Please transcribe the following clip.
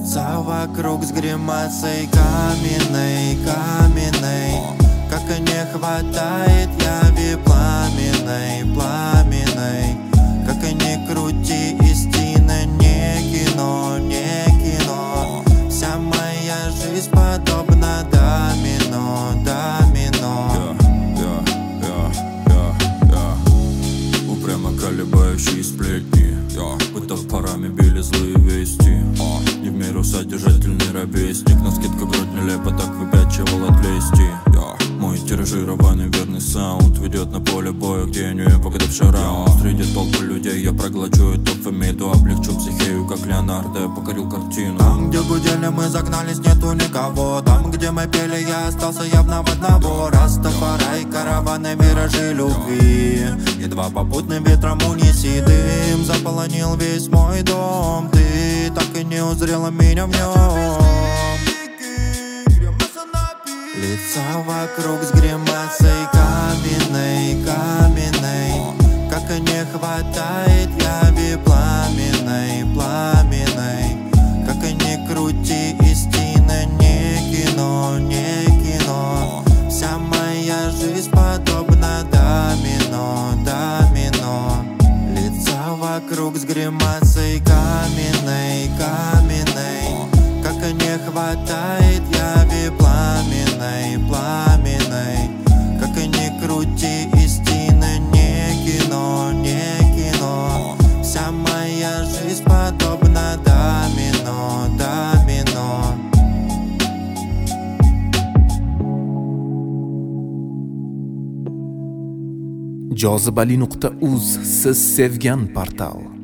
Лица вокруг с гримасой каменной, каменной. Как и не хватает яви пламенной, пламенной. Как и не крути, истина не кино, не кино. Вся моя жизнь подобна домино, домино. Упрямо колебающие сплетни, будто парами били злые вести. Не в меру содержательный ровесник, на скидку грудь нелепо так выпячивал от лести. Мой тиражированный верный саунд ведет на поле боя, где я не погадавший раунд. Среди толпы людей я проглочу эту фемиду, облегчу психею, как Леонардо, я покорил картину. Там, где гудели мы загнались, нету никого. Там, где мы пели, я остался явно в одного. Растафарай, караваны, виражи любви. Едва попутным ветром унеси дым. Заполонил весь мой дом. Ты так и не узрела меня в нем. Лица вокруг с гримасой каменной, каменной. Как и не хватает яви пламенной, пламенной. Как и не крути, истина не кино, не кино. Вся моя жизнь подобна домино, домино. Лица вокруг с гримасой каменной, каменной. Как и не хватает яви пламенной, пламенной. Как и не крути, истина не кино, не кино. Вся моя жизнь подобна домино, домино. Jozibali.uz siz sevgan portal.